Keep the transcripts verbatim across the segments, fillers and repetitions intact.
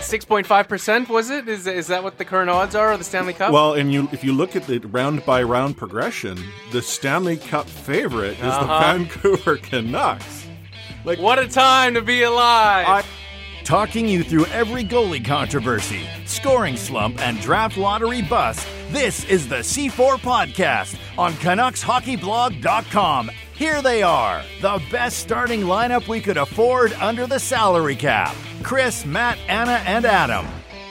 six point five percent, was it? Is is that what the current odds are of the Stanley Cup? Well, and you if you look at the round-by-round progression, the Stanley Cup favorite is uh-huh. the Vancouver Canucks. Like, what a time to be alive! I- Talking you through every goalie controversy, scoring slump, and draft lottery bust, this is the C four Podcast on Canucks Hockey Blog dot com. Here they are, the best starting lineup we could afford under the salary cap. Chris, Matt, Anna, and Adam.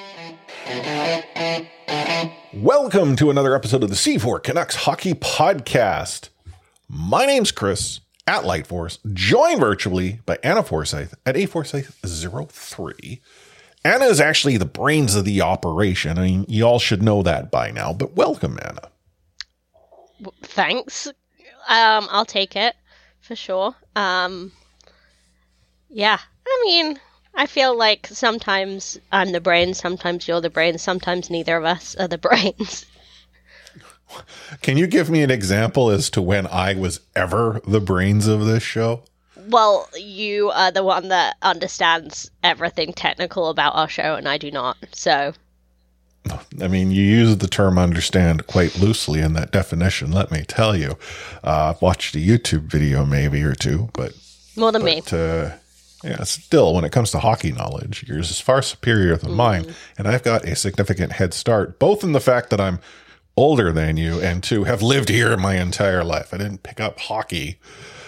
Welcome to another episode of the C four Canucks Hockey Podcast. My name's Chris. At Lightforce, joined virtually by Anna Forsyth at A Forsyth zero three. Anna is actually the brains of the operation. I mean, you all should know that by now, but welcome, Anna. Thanks. Um, I'll take it, for sure. Um, yeah, I mean, I feel like sometimes I'm the brains, sometimes you're the brains, sometimes neither of us are the brains. Can you give me an example as to when I was ever the brains of this show? Well, you are the one that understands everything technical about our show, and I do not, so... I mean, you use the term understand quite loosely in that definition, let me tell you. Uh, I've watched a YouTube video maybe or two, but... More than but, me. Uh, yeah, still, when it comes to hockey knowledge, yours is far superior than mm. mine, and I've got a significant head start, both in the fact that I'm older than you, and two, have lived here my entire life. I didn't pick up hockey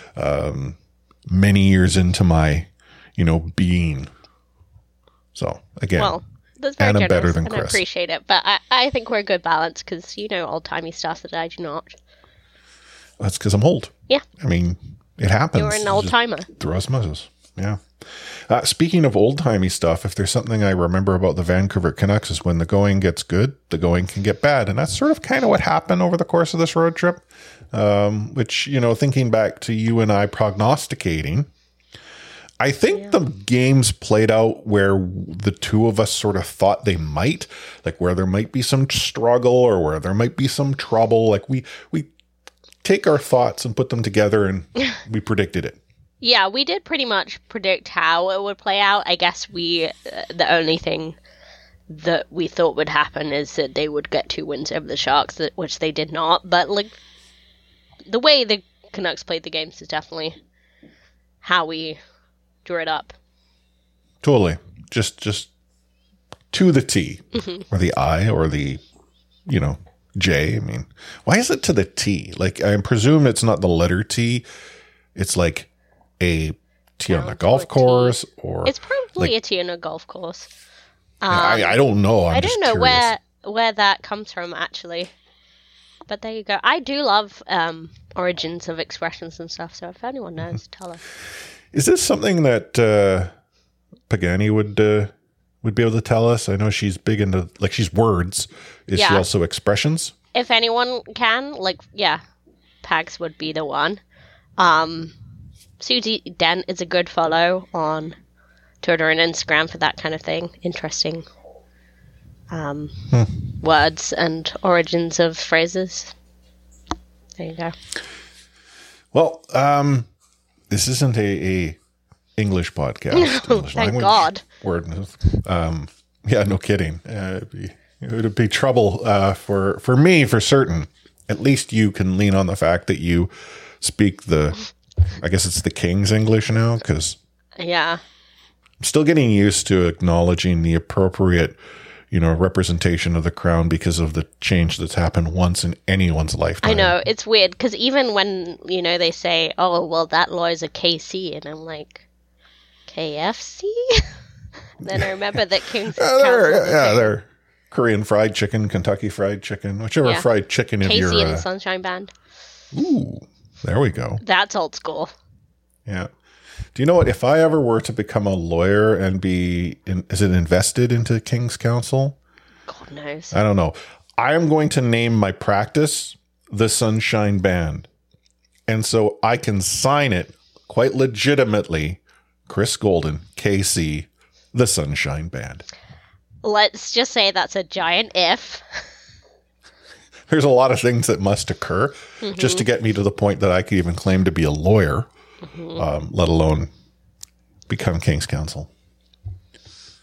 um, many years into my, you know, being. So, again, well, that's very Anna generous, better than and Chris. I appreciate it, but I, I think we're a good balance, because you know old-timey stuff that I do not. That's because I'm old. Yeah. I mean, it happens. You're an old-timer. Through osmosis. Yeah. Uh, speaking of old-timey stuff, if there's something I remember about the Vancouver Canucks is when the going gets good, the going can get bad. And that's sort of kind of what happened over the course of this road trip, um, which, you know, thinking back to you and I prognosticating, I think yeah. the games played out where the two of us sort of thought they might, like where there might be some struggle or where there might be some trouble. Like we, we take our thoughts and put them together and we predicted it. Yeah, we did pretty much predict how it would play out. I guess we, uh, the only thing that we thought would happen is that they would get two wins over the Sharks, which they did not. But, like, the way the Canucks played the games is definitely how we drew it up. Totally. Just, just to the T, mm-hmm. or the I, or the, you know, J. I mean, why is it to the T? Like, I presume it's not the letter T. It's like a tee on a golf course, or it's probably like, a tee on a golf course. Um, I, I don't know. I'm I don't just know curious. where where that comes from actually, but there you go. I do love um, origins of expressions and stuff. So if anyone knows, mm-hmm. tell us. Is this something that uh, Pagani would uh, would be able to tell us? I know she's big into like she's words. Is yeah. she also expressions? If anyone can, like, yeah, Pags would be the one. Um. Susie Dent is a good follow on Twitter and Instagram for that kind of thing. Interesting um, hmm. words and origins of phrases. There you go. Well, um, this isn't a, a English podcast. English Thank God. Word. Um, yeah, no kidding. Uh, it'd be, it would be trouble uh, for, for me, for certain. At least you can lean on the fact that you speak the... I guess it's the King's English now, because yeah, I'm still getting used to acknowledging the appropriate, you know, representation of the crown because of the change that's happened once in anyone's lifetime. I know, it's weird, because even when, you know, they say, oh, well, that lawyer's a K C, and I'm like, K F C? Then I remember that King's uh, they're, Yeah, they're Korean fried chicken, Kentucky fried chicken, whichever yeah. fried chicken of your... K C and uh, the Sunshine Band. Ooh. There we go. That's old school. Yeah. Do you know what? If I ever were to become a lawyer and be, in, is it invested into King's Counsel? God knows. I don't know. I am going to name my practice the Sunshine Band. And so I can sign it quite legitimately, Chris Golden, K C, the Sunshine Band. Let's just say that's a giant if. There's a lot of things that must occur mm-hmm. just to get me to the point that I could even claim to be a lawyer, mm-hmm. um, let alone become King's Counsel.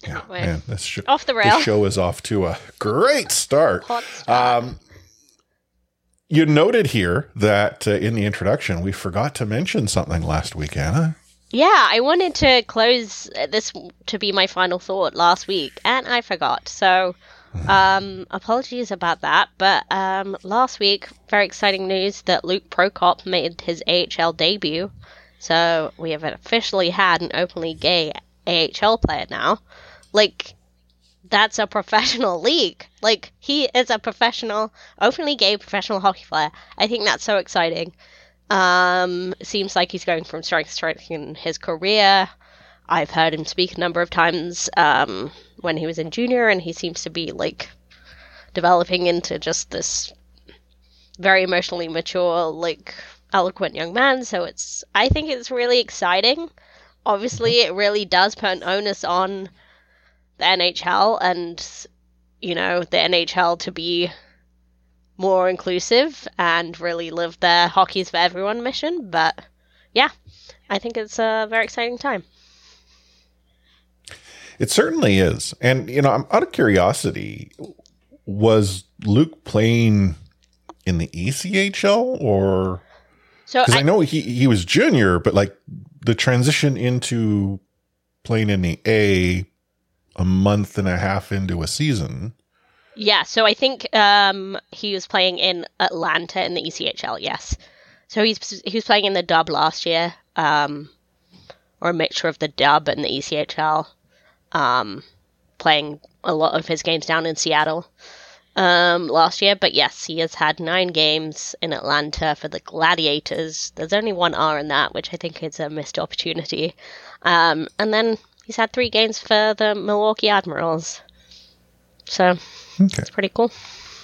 Yeah, Anyway. man, this, sh- Off the rail. this show is off to a great start. Hot start. Um, you noted here that uh, in the introduction, we forgot to mention something last week, Anna. Yeah, I wanted to close this to be my final thought last week, and I forgot. So, um, apologies about that. But um, last week, very exciting news that Luke Prokop made his A H L debut. So we have officially had an openly gay A H L player now. Like, that's a professional league. Like, he is a professional, openly gay professional hockey player. I think that's so exciting. Um, it seems like he's going from strength to strength in his career. I've heard him speak a number of times um, when he was in junior, and he seems to be, like, developing into just this very emotionally mature, like, eloquent young man. So it's, I think it's really exciting. Obviously, it really does put an onus on the N H L and, you know, the N H L to be more inclusive and really live their hockey's for everyone mission. But yeah, I think it's a very exciting time. It certainly is. And, you know, I'm out of curiosity, was Luke playing in the E C H L or? So Because I, I know he, he was junior, but like the transition into playing in the A a month and a half into a season. Yeah, so I think um, he was playing in Atlanta in the E C H L, yes. So he's he was playing in the dub last year, um, or a mixture of the dub and the E C H L, um, playing a lot of his games down in Seattle um, last year. But yes, he has had nine games in Atlanta for the Gladiators. There's only one R in that, which I think is a missed opportunity. Um, and then he's had three games for the Milwaukee Admirals. So Okay. it's pretty cool.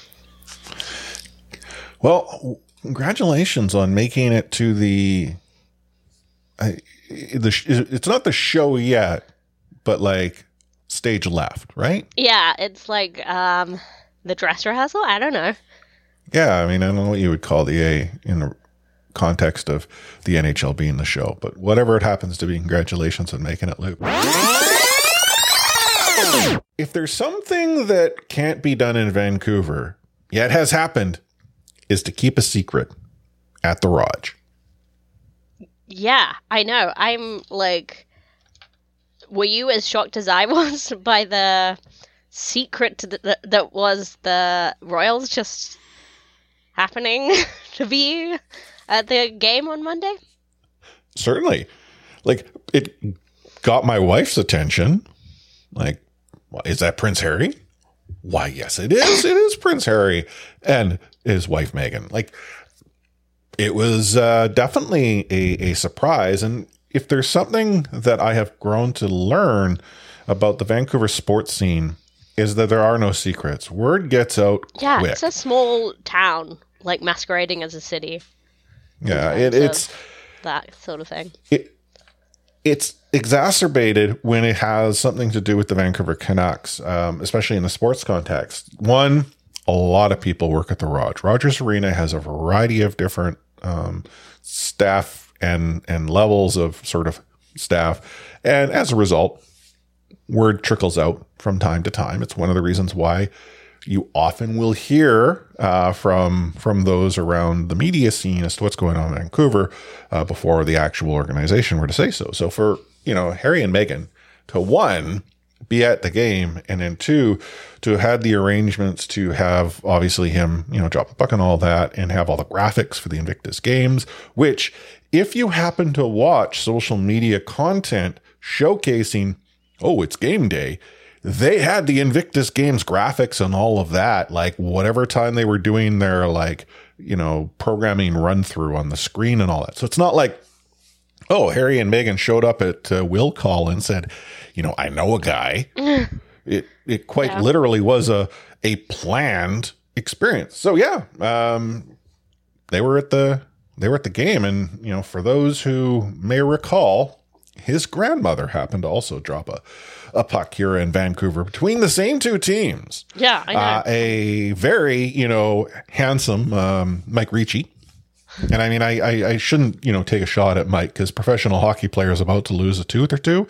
Well, congratulations on making it to the, I, the sh- it's not the show yet, but like stage left, right? Yeah, it's like um, the dress rehearsal. I don't know. Yeah, I mean, I don't know what you would call the A in the context of the N H L being the show, but whatever it happens to be, congratulations on making it, Luke. If there's something that can't be done in Vancouver, yet has happened, is to keep a secret at the Raj. Yeah, I know. I'm like, were you as shocked as I was by the secret that, that, that was the Royals just happening to be at the game on Monday? Certainly. Like, it got my wife's attention. Like, well, is that Prince Harry? Why, yes, it is. It is Prince Harry and his wife, Meghan. Like, it was uh, definitely a, a surprise. And if there's something that I have grown to learn about the Vancouver sports scene, is that there are no secrets. Word gets out Yeah, quick. it's a small town, like masquerading as a city. Yeah, in it, terms it's... of that sort of thing. It, it's exacerbated when it has something to do with the Vancouver Canucks, um, especially in the sports context. One, a lot of people work at the Raj. Rogers Arena has a variety of different um, staff and and levels of sort of staff. And as a result, word trickles out from time to time. It's one of the reasons why you often will hear uh, from from those around the media scene as to what's going on in Vancouver uh, before the actual organization were to say so. So for, you know, Harry and Meghan to, one, be at the game, and then two, to have had the arrangements to have obviously him, you know, drop a puck and all that, and have all the graphics for the Invictus games, which if you happen to watch social media content showcasing, oh, it's game day, they had the Invictus Games graphics and all of that, like whatever time they were doing their, like, you know, programming run through on the screen and all that. So it's not like, oh, Harry and Meghan showed up at uh, Will Call and said, you know, I know a guy. it it quite Yeah. literally was a a planned experience. So yeah, um, they were at the they were at the game, and you know, for those who may recall, his grandmother happened to also drop a, a puck here in Vancouver between the same two teams. Yeah, I know. Uh, a very, you know, handsome um, Mike Ricci. And I mean, I, I, I shouldn't, you know, take a shot at Mike because professional hockey players about to lose a tooth or two.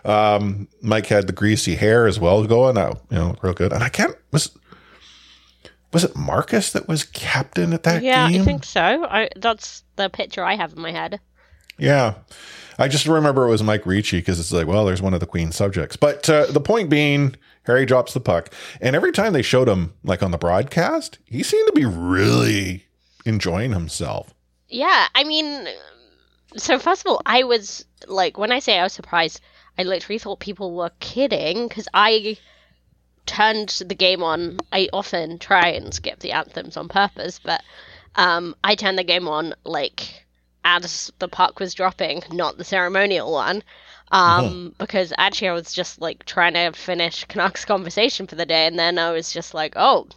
Um, Mike had the greasy hair as well going out, you know, real good. And I can't, was, was it Marcus that was captain at that yeah, game? I think so. I, that's the picture I have in my head. Yeah. I just remember it was Mike Ricci because it's like, well, there's one of the Queen's subjects. But uh, the point being, Harry drops the puck. And every time they showed him, like on the broadcast, he seemed to be really enjoying himself. Yeah, I mean, so first of all, I was, like, when I say I was surprised, I literally thought people were kidding because I turned the game on. I often try and skip the anthems on purpose, but um, I turned the game on, like, as the puck was dropping, not the ceremonial one, um, mm-hmm. because actually I was just, like, trying to finish Canucks conversation for the day, and then I was just like, oh,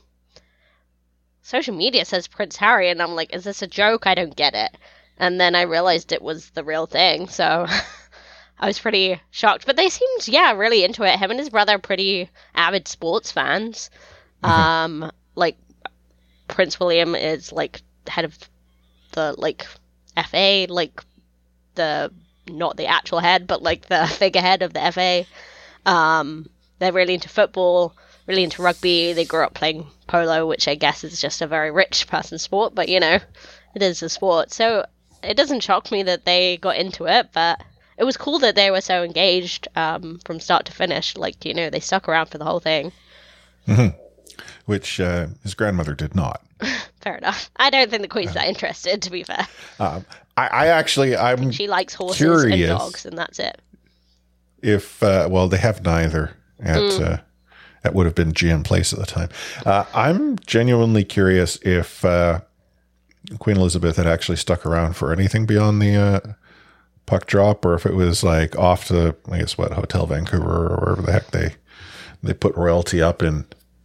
social media says Prince Harry, and I'm like, is this a joke? I don't get it. And then I realized it was the real thing, so I was pretty shocked. But they seemed, yeah, really into it. Him and his brother are pretty avid sports fans. Mm-hmm. Um, like, Prince William is, like, head of the, like, F A, like the not the actual head, but like the figurehead of the F A. Um, they're really into football, really into rugby. They grew up playing polo, which I guess is just a very rich person's sport, but you know, it is a sport. So it doesn't shock me that they got into it, but it was cool that they were so engaged um, from start to finish. Like, you know, they stuck around for the whole thing. Mm-hmm. Which uh, his grandmother did not. Fair enough. I don't think the Queen's that interested, to be fair. Um, I, I actually, I'm She likes horses curious and dogs, and that's it. If, uh, well, they have neither at, Mm. uh, that would have been G M Place at the time. Uh, I'm genuinely curious if uh, Queen Elizabeth had actually stuck around for anything beyond the uh, puck drop, or if it was like off to, I guess, what, Hotel Vancouver or wherever the heck they, they put royalty up in.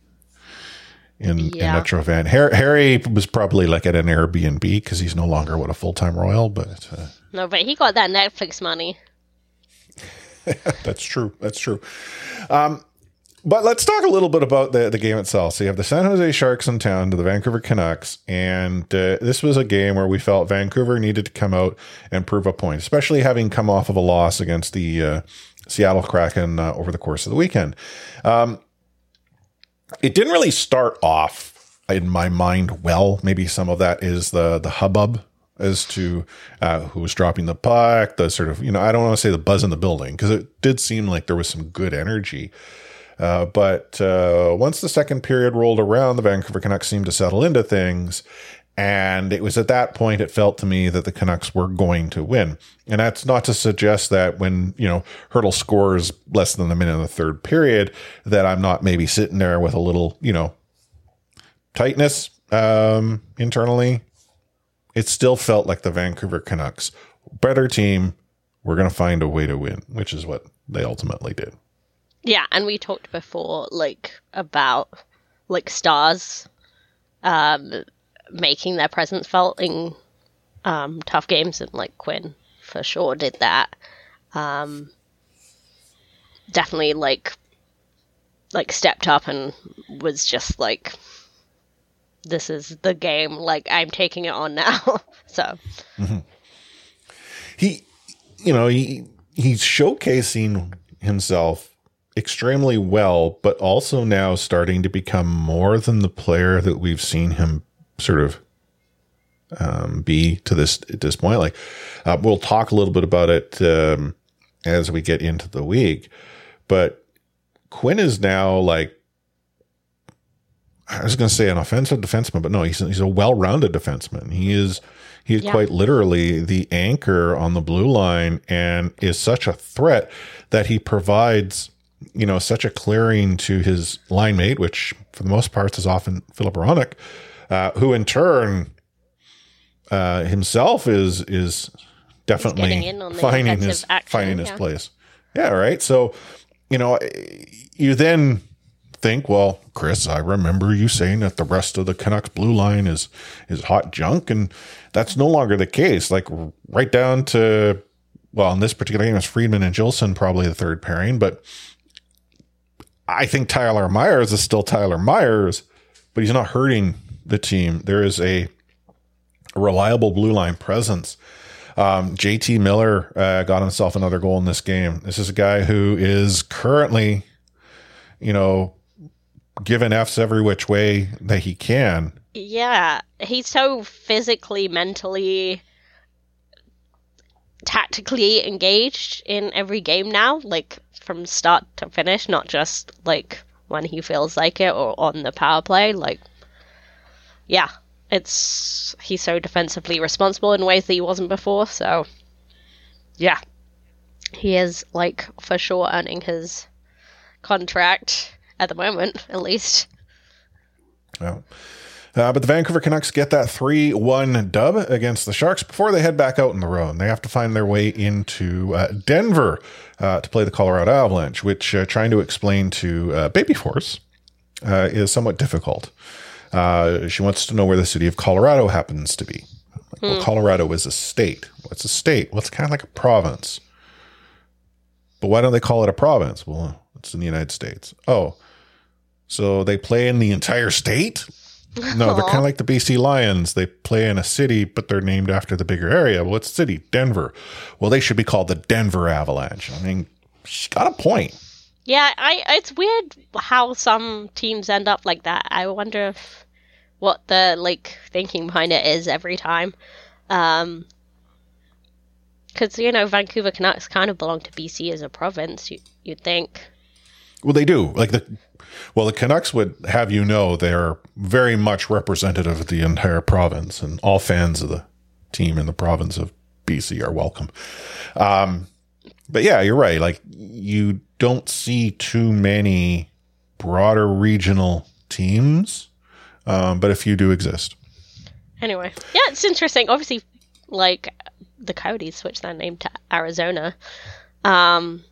In, Yeah. in Metro Van. Harry, Harry was probably like at an Airbnb because he's no longer what a full-time royal, but uh, No, but he got that Netflix money. that's true. That's true. Um, but let's talk a little bit about the, the game itself. So you have the San Jose Sharks in town to the Vancouver Canucks, and uh, this was a game where we felt Vancouver needed to come out and prove a point, especially having come off of a loss against the uh, Seattle Kraken uh, over the course of the weekend. Um, It didn't really start off in my mind well. Maybe some of that is the the hubbub as to uh, who was dropping the puck, the sort of, you know, I don't want to say the buzz in the building because it did seem like there was some good energy. Uh, but uh, once the second period rolled around, the Vancouver Canucks seemed to settle into things. And it was at that point it felt to me that the Canucks were going to win. And that's not to suggest that when, you know, Hertl scores less than a minute in the third period, that I'm not maybe sitting there with a little, you know, tightness um, internally. It still felt like the Vancouver Canucks, better team, we're going to find a way to win, which is what they ultimately did. Yeah, and we talked before, like, about, like, stars um, making their presence felt in um, tough games, and, like, Quinn for sure did that. Um, definitely, like, like, stepped up and was just, like, this is the game, like, I'm taking it on now, so. Mm-hmm. He, you know, he he's showcasing himself extremely well, but also now starting to become more than the player that we've seen him sort of um, be to this at this point. Like, uh, we'll talk a little bit about it um, as we get into the week, but Quinn is now like, I was going to say an offensive defenseman, but no, he's he's a well-rounded defenseman. He is he is Yeah. quite literally the anchor on the blue line, and is such a threat that he provides, you know, such a clearing to his line mate, which for the most part is often Philip Hronek, uh, who in turn uh, himself is is definitely getting in on the finding offensive his action, finding his yeah. place. Yeah, right. So, you know, you then think, well, Chris, I remember you saying that the rest of the Canucks blue line is is hot junk, and that's no longer the case. Like, right down to, well, in this particular game, it's Friedman and Gilson, probably the third pairing, but I think Tyler Myers is still Tyler Myers, but he's not hurting the team. There is a reliable blue line presence. Um, J T Miller uh, got himself another goal in this game. This is a guy who is currently, you know, giving Fs every which way that he can. Yeah, he's so physically, mentally, tactically engaged in every game now, like from start to finish, not just like when he feels like it or on the power play. Like, yeah, it's he's so defensively responsible in ways that he wasn't before. So, yeah, he is like for sure earning his contract at the moment, at least. Yeah. Uh, but the Vancouver Canucks get that three one dub against the Sharks before they head back out on the road. They have to find their way into uh, Denver uh, to play the Colorado Avalanche, which uh, trying to explain to uh, Baby Force uh, is somewhat difficult. Uh, she wants to know where the city of Colorado happens to be. Like, well, Hmm. Colorado is a state. What's a state? Well, it's kind of like a province. But why don't they call it a province? Well, it's in the United States. Oh, so they play in the entire state? No, they're kind of like the B C Lions. They play in a city, but they're named after the bigger area. Well, it's city, Denver. Well, they should be called the Denver Avalanche. I mean, she's got a point. Yeah, I it's weird how some teams end up like that. I wonder if what the like thinking behind it is every time. Um, because you know Vancouver Canucks kind of belong to B C as a province. You you'd think. Well, they do. Like the well, the Canucks would have you know they are very much representative of the entire province, and all fans of the team in the province of B C are welcome. Um, but yeah, you're right. Like you don't see too many broader regional teams, um, but a few do exist. Anyway, yeah, it's interesting. Obviously, like the Coyotes switched their name to Arizona, um,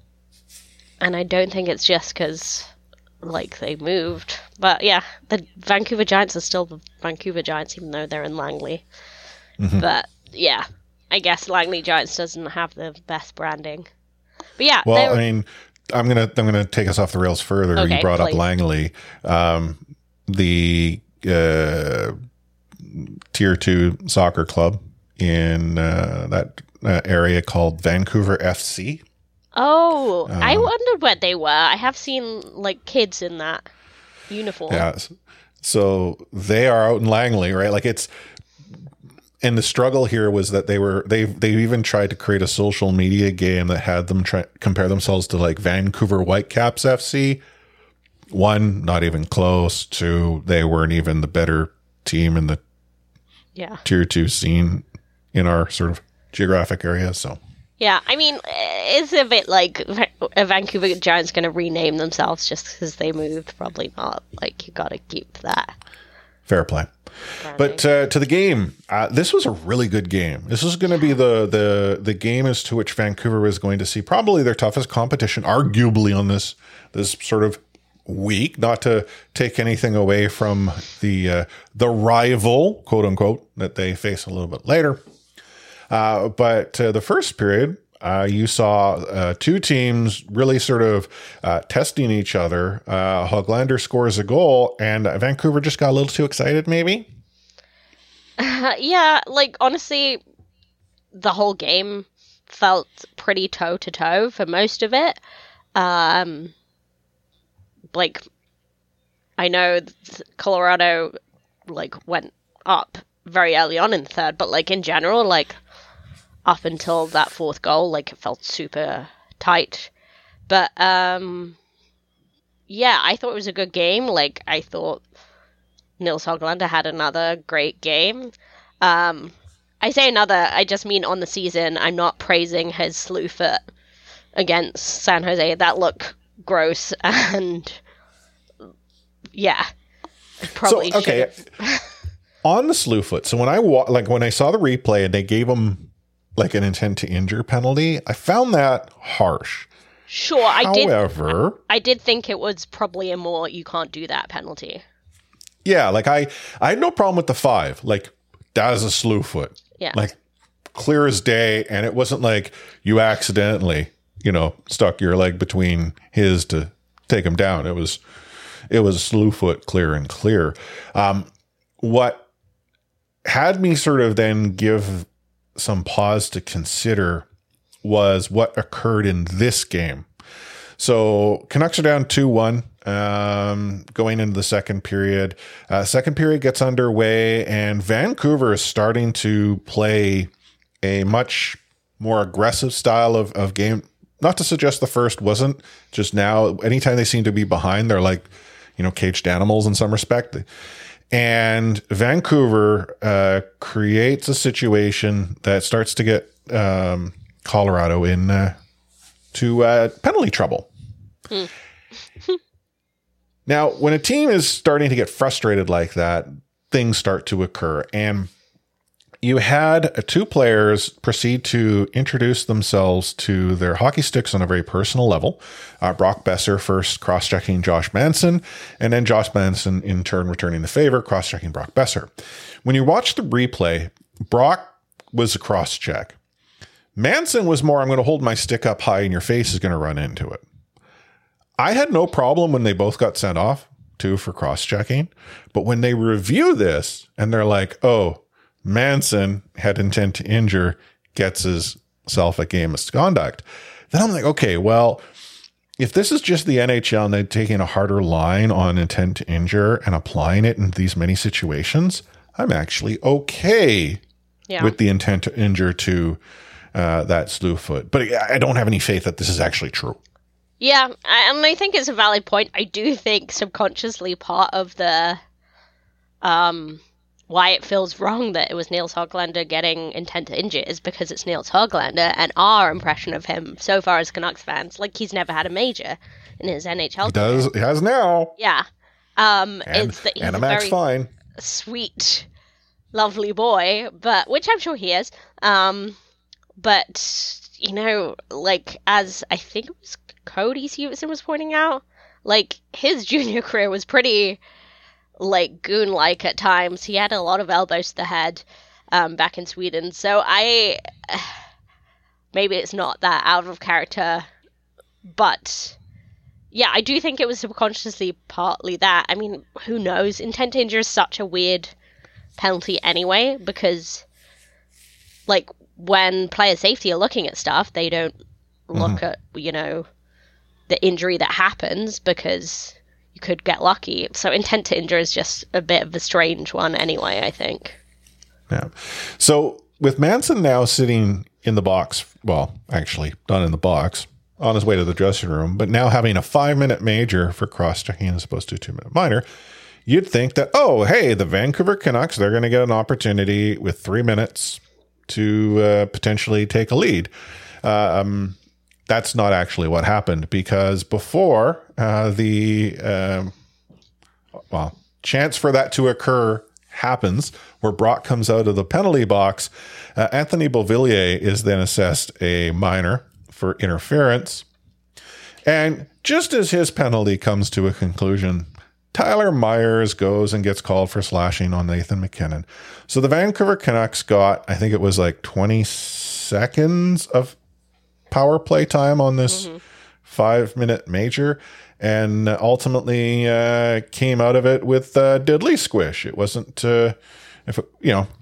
and I don't think it's just because like they moved. But yeah, the Vancouver Giants are still the Vancouver Giants, even though they're in Langley. Mm-hmm. But yeah, I guess Langley Giants doesn't have the best branding. But yeah, Well, they're- I mean, I'm gonna I'm gonna take us off the rails further. Okay, you brought please. up Langley, um, the uh, tier two soccer club in uh, that uh, area called Vancouver F C. oh, I um, wondered what they were. I have seen like kids in that uniform. Yeah, so they are out in Langley, right? Like it's. And the struggle here was that they were they they even tried to create a social media game that had them try compare themselves to like Vancouver Whitecaps F C. One, not even close. Two, they weren't even the better team in the Yeah. tier two scene in our sort of geographic area. So Yeah, I mean, it's a bit like a Vancouver Giants going to rename themselves just because they moved. Probably not. Like, you got to keep that. fair play. But uh, to the game, uh, this was a really good game. This was going to be the the the game as to which Vancouver was going to see probably their toughest competition, arguably on this this sort of week. Not to take anything away from the uh, the rival, quote unquote, that they face a little bit later. Uh, but uh, the first period, uh, you saw uh, two teams really sort of uh, testing each other. Uh, Höglander scores a goal, and Vancouver just got a little too excited, maybe. Uh, yeah, like, honestly, the whole game felt pretty toe-to-toe for most of it. Um, like, I know th- Colorado, like, went up very early on in the third, but, like, in general, like, up until that fourth goal, like, it felt super tight. But, um, yeah, I thought it was a good game. Like, I thought Nils Höglander had another great game. Um, I say another, I just mean on the season. I'm not praising his slew foot against San Jose. That looked gross, and yeah, probably so, okay. should've- On the slew foot. So when I wa- like when I saw the replay and they gave him like an intent to injure penalty, I found that harsh. Sure, I did. However, I did think it was probably a more you can't do that penalty. yeah, like I, I had no problem with the five. Like that is a slew foot. Yeah. Like clear as day. And it wasn't like you accidentally, you know, stuck your leg between his to take him down. It was, it was a slew foot, clear and clear. Um, what had me sort of then give some pause to consider was what occurred in this game. So Canucks are down two one um, going into the second period. Uh, second period gets underway, and Vancouver is starting to play a much more aggressive style of, of game. Not to suggest the first wasn't, just now, anytime they seem to be behind, they're like, you know, caged animals in some respect. And Vancouver uh, creates a situation that starts to get um, Colorado in uh, to uh, penalty trouble. Hmm. Now, when a team is starting to get frustrated like that, things start to occur. And you had two players proceed to introduce themselves to their hockey sticks on a very personal level. Uh, Brock Besser first cross-checking Josh Manson, and then Josh Manson in turn returning the favor, cross-checking Brock Besser. When you watch the replay, Brock was a cross-check. Manson was more, I'm going to hold my stick up high and your face is going to run into it. I had no problem when they both got sent off, too, for cross-checking. But when they review this and they're like, oh, Manson had intent to injure, gets himself a game misconduct. Then I'm like, okay, well, if this is just the N H L and they're taking a harder line on intent to injure and applying it in these many situations, I'm actually okay yeah. with the intent to injure to uh, that slew foot. But I don't have any faith that this is actually true. Yeah, and I think it's a valid point. I do think subconsciously part of the um. why it feels wrong that it was Nils Höglander getting intent to injure is because it's Nils Höglander, and our impression of him so far as Canucks fans, like he's never had a major in his N H L He does. He has now. Yeah. Um, and, it's that he's and a a Max very fine. sweet, lovely boy, but which I'm sure he is. Um, but you know, like as I think it was Cody Stevenson was pointing out, like his junior career was pretty like goon-like at times. He had a lot of elbows to the head um, back in Sweden. So I, maybe it's not that out of character, but yeah, I do think it was subconsciously partly that. I mean, who knows? Intent to injure is such a weird penalty anyway, because like when player safety are looking at stuff, they don't look mm-hmm. at, you know, the injury that happens because you could get lucky. So intent to injure is just a bit of a strange one anyway, I think. Yeah. So with Manson now sitting in the box, well, actually not in the box, on his way to the dressing room, but now having a five-minute major for cross-checking as opposed to a two-minute minor, you'd think that, oh, hey, the Vancouver Canucks, they're going to get an opportunity with three minutes to uh, potentially take a lead. Um That's not actually what happened, because before uh, the um, well chance for that to occur happens, where Brock comes out of the penalty box, uh, Anthony Beauvillier is then assessed a minor for interference, and just as his penalty comes to a conclusion, Tyler Myers goes and gets called for slashing on Nathan MacKinnon. So the Vancouver Canucks got, I think it was like twenty seconds of power play time on this mm-hmm. five minute major, and ultimately uh, came out of it with uh, diddly squish. It wasn't, uh, if it, you know,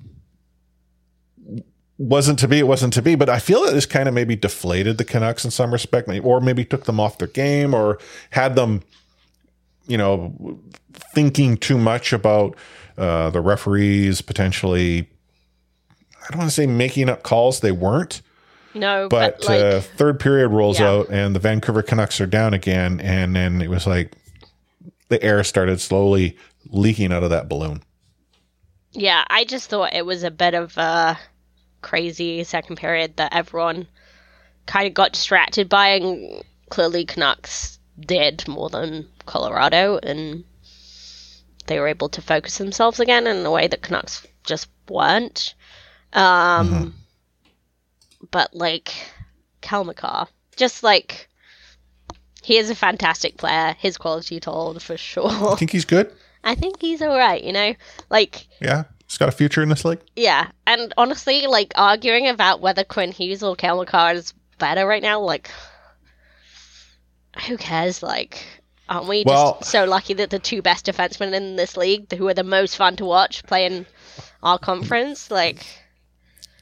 wasn't to be, it wasn't to be, but I feel that this kind of maybe deflated the Canucks in some respect, or maybe took them off their game, or had them, you know, thinking too much about uh, the referees potentially, I don't want to say making up calls, they weren't. No, but, but like, uh, third period rolls yeah. out and the Vancouver Canucks are down again. And then it was like the air started slowly leaking out of that balloon. Yeah, I just thought it was a bit of a crazy second period that everyone kind of got distracted by, and clearly Canucks did more than Colorado, and they were able to focus themselves again in a way that Canucks just weren't. Um... Mm-hmm. But, like, Cale Makar, just, like, he is a fantastic player. His quality told, for sure. I think he's good. I think he's all right, you know? Like... Yeah, he's got a future in this league. Yeah, and honestly, like, arguing about whether Quinn Hughes or Cale Makar is better right now, like, who cares? Like, aren't we well, just so lucky that the two best defensemen in this league, who are the most fun to watch, play in our conference? Like...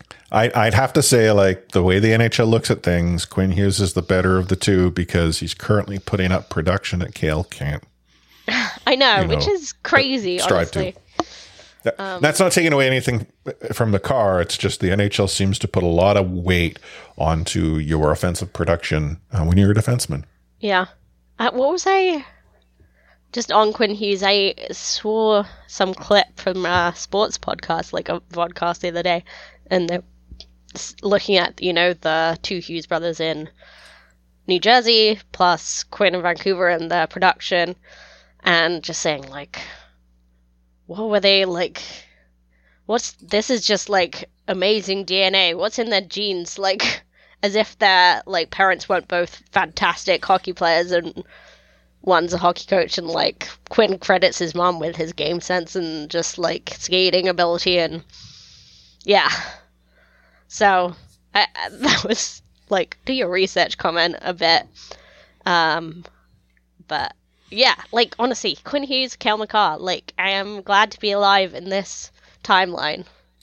I, I'd have to say, like, the way the N H L looks at things, Quinn Hughes is the better of the two because he's currently putting up production that Cale can't. I know, you know, which is crazy, strive honestly. to. That, um, that's not taking away anything from the car. It's just the N H L seems to put a lot of weight onto your offensive production uh, when you're a defenseman. Yeah. Uh, what was I... Just on Quinn Hughes, I saw some clip from a sports podcast, like a podcast the other day, and they're looking at, you know, the two Hughes brothers in New Jersey, plus Quinn in Vancouver and the production, and just saying, like, what were they, like, what's, this is just, like, amazing D N A, what's in their genes, like, as if their, like, parents weren't both fantastic hockey players, and one's a hockey coach, and, like, Quinn credits his mom with his game sense and just, like, skating ability, and, yeah. So, I, I, that was, like, do your research comment a bit. Um, but, yeah, like, honestly, Quinn Hughes, Cale Makar, like, I am glad to be alive in this timeline.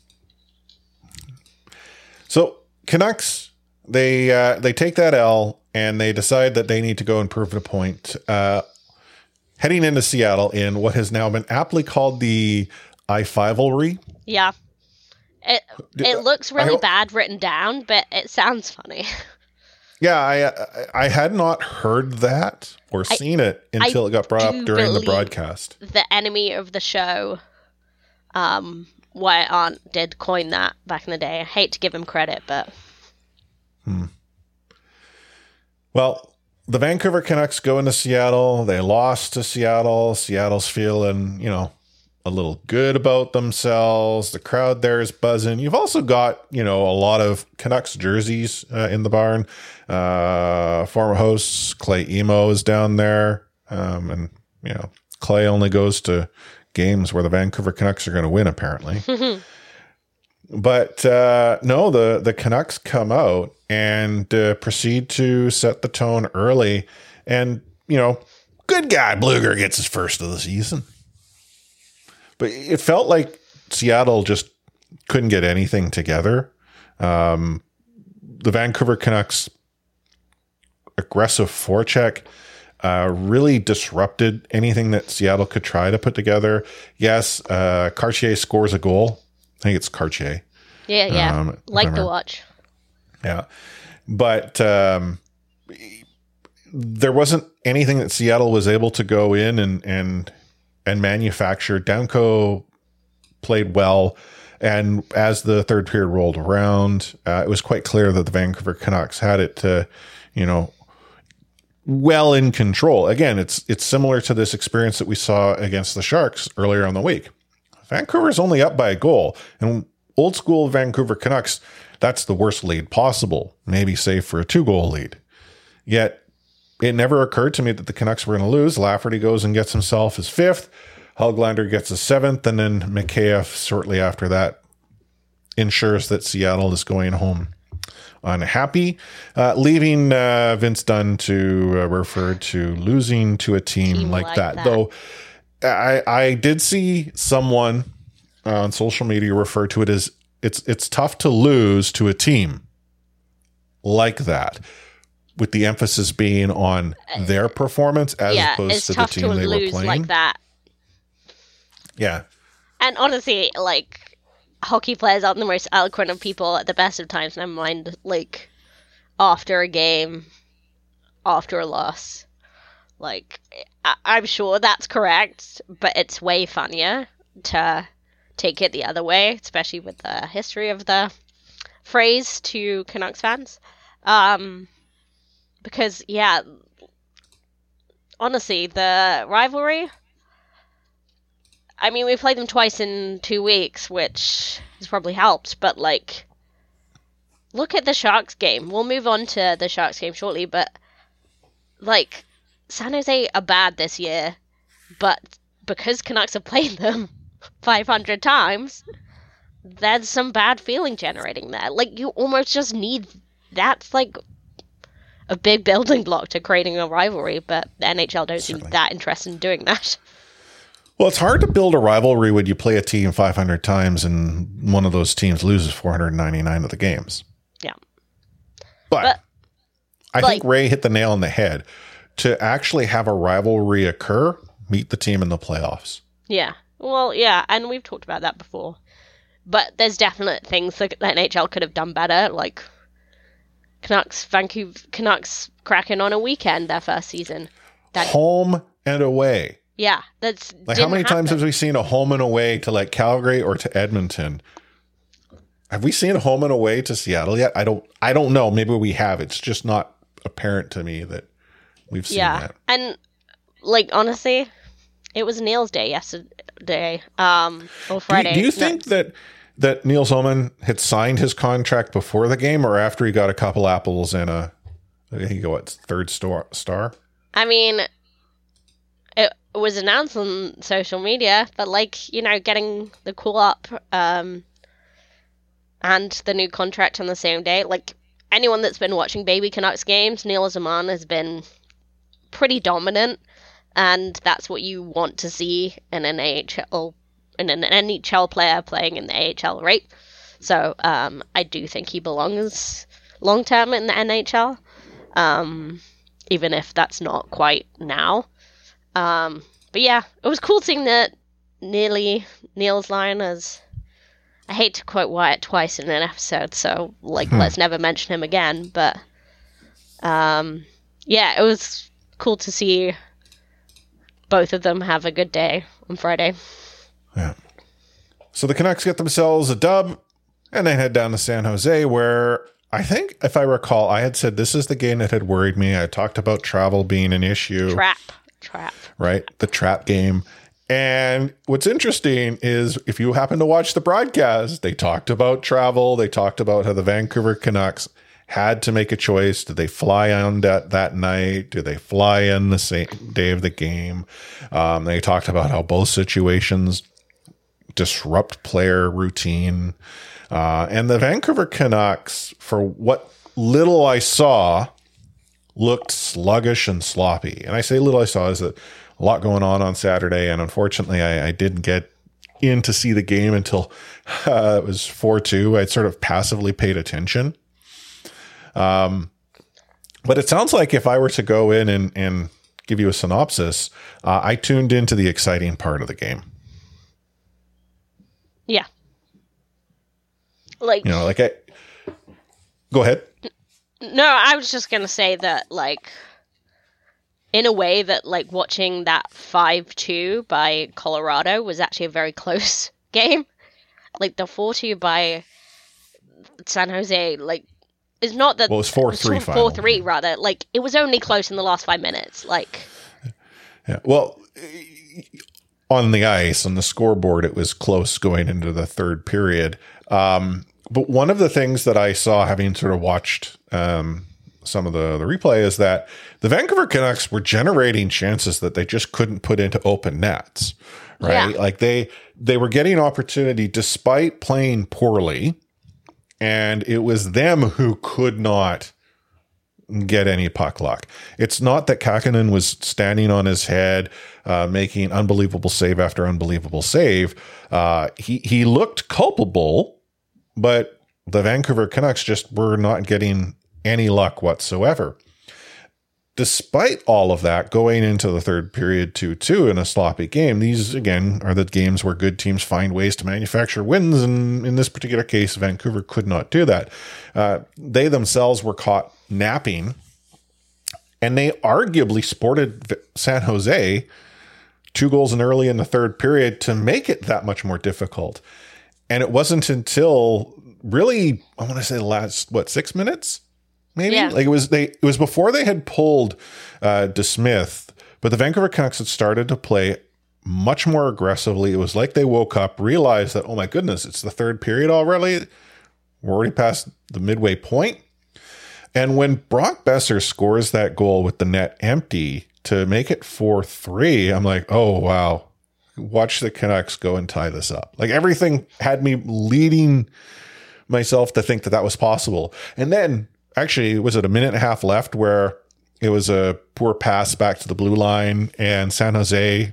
So, Canucks, they uh, they take that L, and they decide that they need to go and prove a point. Uh, heading into Seattle in what has now been aptly called the I-Fivalry. Yeah. It it looks really I, bad written down, but it sounds funny. Yeah, I I had not heard that or I, seen it until I it got brought up during the broadcast. The enemy of the show, um, Wyatt Arndt did coin that back in the day. I hate to give him credit, but... Hmm. Well, the Vancouver Canucks go into Seattle. They lost to Seattle. Seattle's feeling, you know, a little good about themselves. The crowd there is buzzing. You've also got, you know, a lot of Canucks jerseys uh, in the barn. Uh, former hosts Clay Emo is down there. Um, and, you know, Clay only goes to games where the Vancouver Canucks are going to win, apparently. But uh, no, the, the Canucks come out and uh, proceed to set the tone early. And, you know, good guy Blueger gets his first of the season. But it felt like Seattle just couldn't get anything together. Um, the Vancouver Canucks' aggressive forecheck uh, really disrupted anything that Seattle could try to put together. Yes, uh, Cartier scores a goal. I think it's Cartier. Yeah, yeah. Um, like to watch. Yeah. But um, there wasn't anything that Seattle was able to go in and and and manufacture. Demko played well. And as the third period rolled around, uh, it was quite clear that the Vancouver Canucks had it, uh, you know, well in control. Again, it's it's similar to this experience that we saw against the Sharks earlier on the week. Vancouver's only up by a goal. And old school Vancouver Canucks, that's the worst lead possible, maybe save for a two-goal lead. Yet, it never occurred to me that the Canucks were going to lose. Lafferty goes and gets himself his fifth. Hoglander gets his seventh. And then Mikheyev, shortly after that, ensures that Seattle is going home unhappy, uh, leaving uh, Vince Dunn to uh, refer to losing to a team, team like, like that. that. Though I, I did see someone on social media refer to it as it's it's tough to lose to a team like that, with the emphasis being on their performance as yeah, opposed to the team to they lose were playing. Like that. Yeah. And honestly, like, hockey players aren't the most eloquent of people at the best of times, never mind, like, after a game, after a loss. Like, I- I'm sure that's correct, but it's way funnier to take it the other way, especially with the history of the phrase to Canucks fans. Um, because, yeah, honestly, the rivalry, I mean, we played them twice in two weeks, which has probably helped, but, like, look at the Sharks game. We'll move on to the Sharks game shortly, but, like, San Jose are bad this year, but because Canucks have played them five hundred times, there's some bad feeling generating there. Like, you almost just need, that's like a big building block to creating a rivalry, but the N H L don't seem that interested in doing that. Well, it's hard to build a rivalry when you play a team five hundred times and one of those teams loses four hundred ninety-nine of the games. Yeah. But, But I like- think Ray hit the nail on the head. To actually have a rivalry occur, meet the team in the playoffs. Yeah. Well, yeah, and we've talked about that before. But there's definite things that the N H L could have done better, like Canucks, Vancouver Canucks cracking on a weekend their first season. That, Home and away. yeah, that's Like, how didn't many times happen. have we seen a home and away to like Calgary or to Edmonton? Have we seen a home and away to Seattle yet? I don't. I don't know. Maybe we have. It's just not apparent to me that we've seen Yeah, that. and like honestly, it was Neil's day yesterday, um, or Do you, Friday. do you No. think that that Neil Zoman had signed his contract before the game or after he got a couple apples and a he got what third star star? I mean, it was announced on social media, but like, you know, getting the call up um, and the new contract on the same day, like anyone that's been watching Baby Canucks games, Neil Zaman has been pretty dominant, and that's what you want to see in an A H L, in an N H L player playing in the A H L, right? So um, I do think he belongs long term in the N H L. Um, even if that's not quite now. Um, but yeah, it was cool seeing that nearly Neil's line as, I hate to quote Wyatt twice in an episode, so like Hmm. let's never mention him again, but um, yeah, it was cool to see both of them have a good day on Friday. Yeah. So the Canucks get themselves a dub and they head down to San Jose, where I think, if I recall, I had said this is the game that had worried me. I talked about travel being an issue. Trap. Trap. Right? The trap game. And what's interesting is if you happen to watch the broadcast, they talked about travel. They talked about how the Vancouver Canucks had to make a choice. Did they fly on that, that night? Do they fly in the same day of the game? Um, they talked about how both situations disrupt player routine. Uh, and the Vancouver Canucks, for what little I saw, looked sluggish and sloppy. And I say little I saw is that a lot going on on Saturday. And unfortunately, I, I didn't get in to see the game until uh, it was four two. I'd sort of passively paid attention. Um, but it sounds like if I were to go in and, and give you a synopsis, uh, I tuned into the exciting part of the game. Yeah. Like, You know, like I go ahead. no, I was just gonna say that, like, in a way that, like, watching that five two by Colorado was actually a very close game. Like, the four two by San Jose, like, is not that... Well, it was four three final. four three, rather. Like, it was only close in the last five minutes. Like, Yeah. Well, on the ice, on the scoreboard, it was close going into the third period. Um, but one of the things that I saw, having sort of watched um, some of the, the replay, is that the Vancouver Canucks were generating chances that they just couldn't put into open nets, right? Yeah. Like they they were getting opportunity despite playing poorly, and it was them who could not get any puck luck. It's not that Kakinen was standing on his head, uh, making unbelievable save after unbelievable save. Uh, he he looked culpable, but the Vancouver Canucks just were not getting any luck whatsoever. Despite all of that, going into the third period two two in a sloppy game, these, again, are the games where good teams find ways to manufacture wins, and in this particular case, Vancouver could not do that. Uh, they themselves were caught napping, and they arguably sported San Jose two goals in early in the third period to make it that much more difficult. And it wasn't until really, I want to say the last, what, six minutes? Maybe Yeah. like it was they it was before they had pulled uh DeSmith, but the Vancouver Canucks had started to play much more aggressively. It was like they woke up, realized that, oh my goodness, it's the third period already. We're already past the midway point. And when Brock Besser scores that goal with the net empty to make it four three, I'm like, oh wow. Watch the Canucks go and tie this up. Like everything had me leading myself to think that that was possible. And then actually, was it a minute and a half left where it was a poor pass back to the blue line and San Jose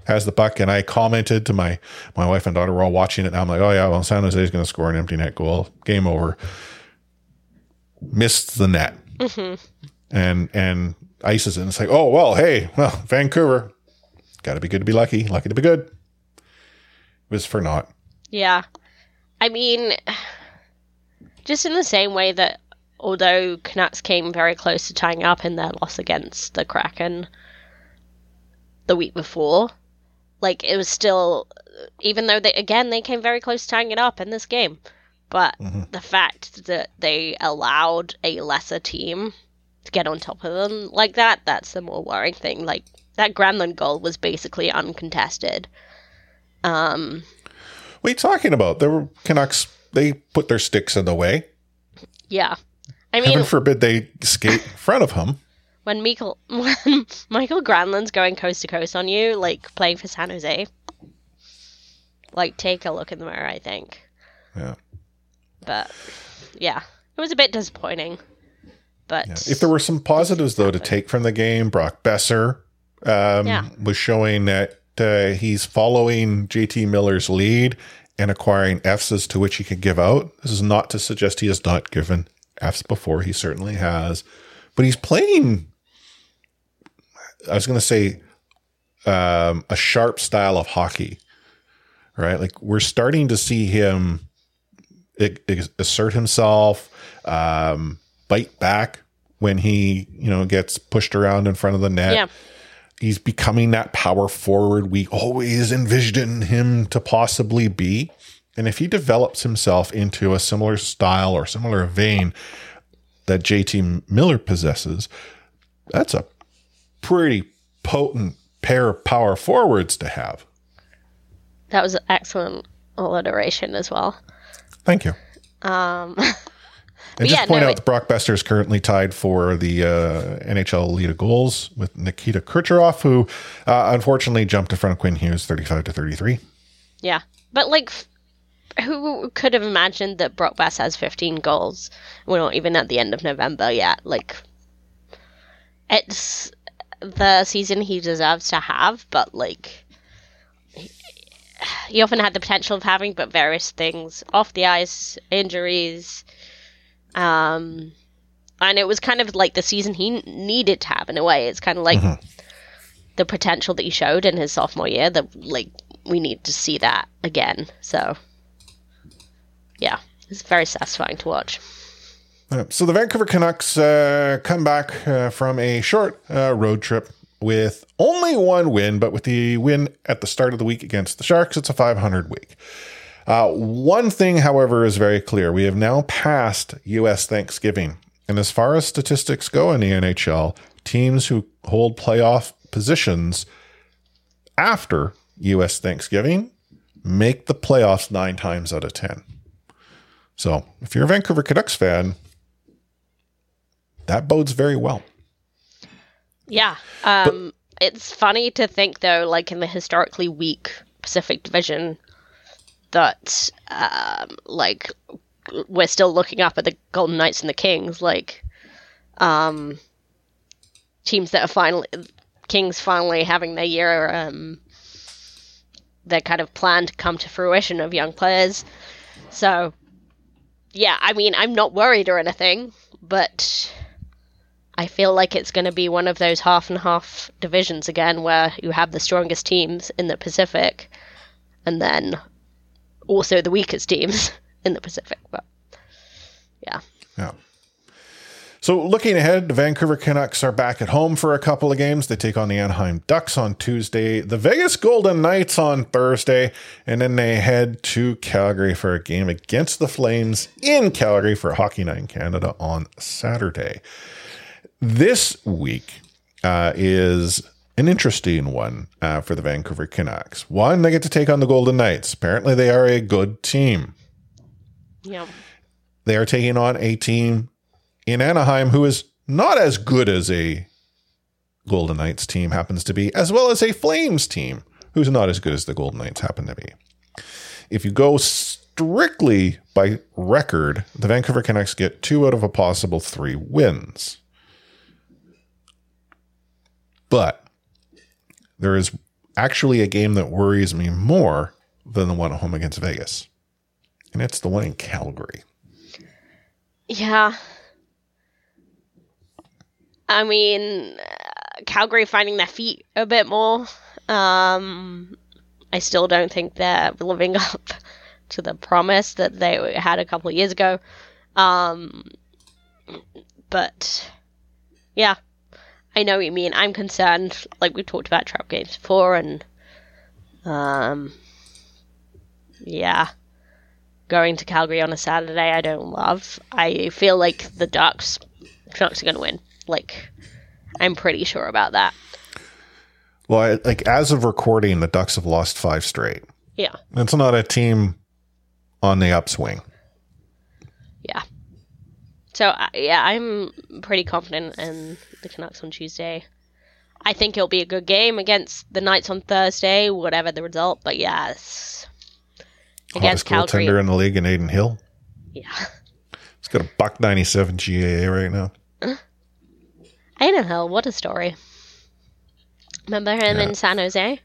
has the puck, and I commented to my my wife and daughter, we're all watching it, and I'm like, oh yeah, well, San Jose is going to score an empty net goal. Game over. Missed the net. Mm-hmm. And and ices it. And it's like, oh, well, hey, well, Vancouver, got to be good to be lucky. Lucky to be good. It was for naught. Yeah. I mean, just in the same way that although Canucks came very close to tying up in their loss against the Kraken the week before, like, it was still, even though they, again, they came very close to tying it up in this game, but mm-hmm. the fact that they allowed a lesser team to get on top of them like that, that's the more worrying thing. Like, that Granlund goal was basically uncontested. Um, what are you talking about? There were Canucks, they put their sticks in the way. Yeah. I mean, heaven forbid they skate in front of him. When Michael, when Michael Granlund's going coast to coast on you, like playing for San Jose, like take a look in the mirror, I think. Yeah. But yeah, it was a bit disappointing. But yeah. If there were some positives though to take from the game, Brock Besser um, yeah. was showing that uh, he's following J T Miller's lead and acquiring Fs as to which he could give out. This is not to suggest he has not given Fs before. He certainly has. But he's playing, I was going to say, um, a sharp style of hockey, right? Like, we're starting to see him assert himself, um, bite back when he, you know, gets pushed around in front of the net. Yeah. He's becoming that power forward we always envisioned him to possibly be. And if he develops himself into a similar style or similar vein that J T Miller possesses, that's a pretty potent pair of power forwards to have. That was an excellent alliteration as well. Thank you. Um, and just yeah, point no, out it, that Brock Besser is currently tied for the uh, N H L lead of goals with Nikita Kucherov, who uh, unfortunately jumped in front of Quinn Hughes thirty-five to thirty-three. Yeah. But, like, who could have imagined that Brock Besser has fifteen goals? We're not even at the end of November yet. Like, it's the season he deserves to have, but, like, he often had the potential of having, but various things off the ice, injuries, um, and it was kind of like the season he needed to have in a way. It's kind of like mm-hmm. the potential that he showed in his sophomore year that, like, we need to see that again. So, yeah, it's very satisfying to watch. Uh, so the Vancouver Canucks uh, come back uh, from a short uh, road trip with only one win, but with the win at the start of the week against the Sharks, it's a five hundred week. Uh, one thing, however, is very clear. We have now passed U S Thanksgiving. And as far as statistics go in the N H L, teams who hold playoff positions after U S Thanksgiving make the playoffs nine times out of ten. So if you're a Vancouver Canucks fan, that bodes very well. Yeah. Um, but, it's funny to think, though, like in the historically weak Pacific Division, that, um, like, we're still looking up at the Golden Knights and the Kings, like, um, teams that are finally, Kings finally having their year, um, their kind of plan to come to fruition of young players. So, yeah, I mean, I'm not worried or anything, but I feel like it's going to be one of those half and half divisions again where you have the strongest teams in the Pacific and then also the weakest teams in the Pacific. But yeah. Yeah. So looking ahead, the Vancouver Canucks are back at home for a couple of games. They take on the Anaheim Ducks on Tuesday, the Vegas Golden Knights on Thursday, and then they head to Calgary for a game against the Flames in Calgary for Hockey Night in Canada on Saturday. This week uh, is an interesting one uh, for the Vancouver Canucks. One, they get to take on the Golden Knights. Apparently, they are a good team. Yeah. They are taking on a team in Anaheim who is not as good as a Golden Knights team happens to be, as well as a Flames team who's not as good as the Golden Knights happen to be. If you go strictly by record, the Vancouver Canucks get two out of a possible three wins. But there is actually a game that worries me more than the one at home against Vegas. And it's the one in Calgary. Yeah. I mean, uh, Calgary finding their feet a bit more. Um, I still don't think they're living up to the promise that they had a couple of years ago. Um, but, yeah, I know what you mean. I'm concerned, like we talked about trap games before, and, um, yeah, going to Calgary on a Saturday I don't love. I feel like the Ducks, Canucks are going to win. Like, I'm pretty sure about that. Well, I, like as of recording, the Ducks have lost five straight. Yeah. It's not a team on the upswing. Yeah. So, uh, yeah, I'm pretty confident in the Canucks on Tuesday. I think it'll be a good game against the Knights on Thursday, whatever the result. But, yes, against Hottest Calgary. goaltender in the league in Aiden Hill. Yeah. He's got a buck ninety-seven G A A right now. Aiden Hill, what a story. Remember him Yeah. in San Jose?